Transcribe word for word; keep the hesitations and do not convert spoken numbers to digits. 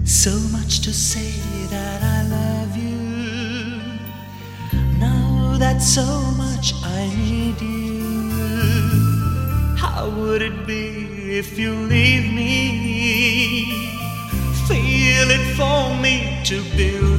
So much to say that I love you. Now that so much I need you. How would it be if you leave me? Feel it for me to build